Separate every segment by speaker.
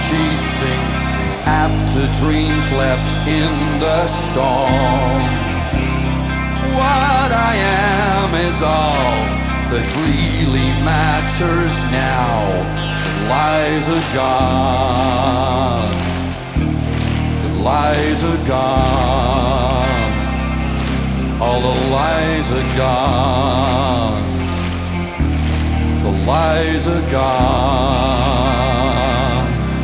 Speaker 1: chasing after dreams left in the storm. What I am is all that really matters now. The lies are gone. The lies are gone. All the lies are gone. The lies are gone.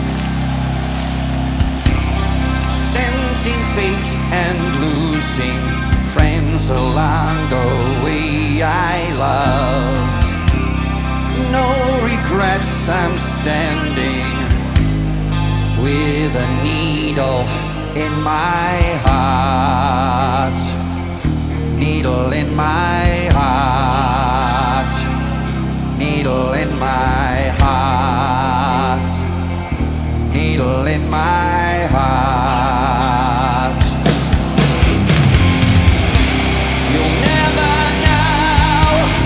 Speaker 1: Tempting fate and losing friends along the way I loved. No regrets, I'm standing with a needle in my heart. Needle in my heart. Needle in my heart. Needle in my heart. You'll never know.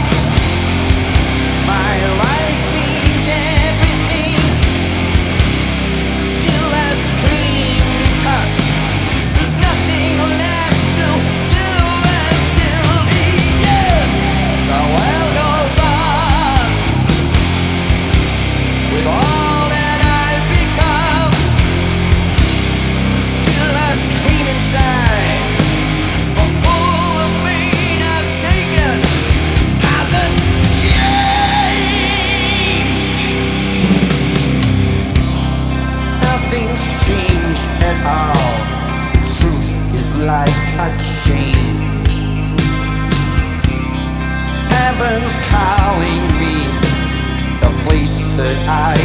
Speaker 1: My life means everything. Still a scream because there's nothing left to do until the end. The world goes on with all that I've become. Still a scream inside for all the pain I've taken hasn't changed. Nothing's changed at all. Truth is like a chain. Heaven's calling me, the place that I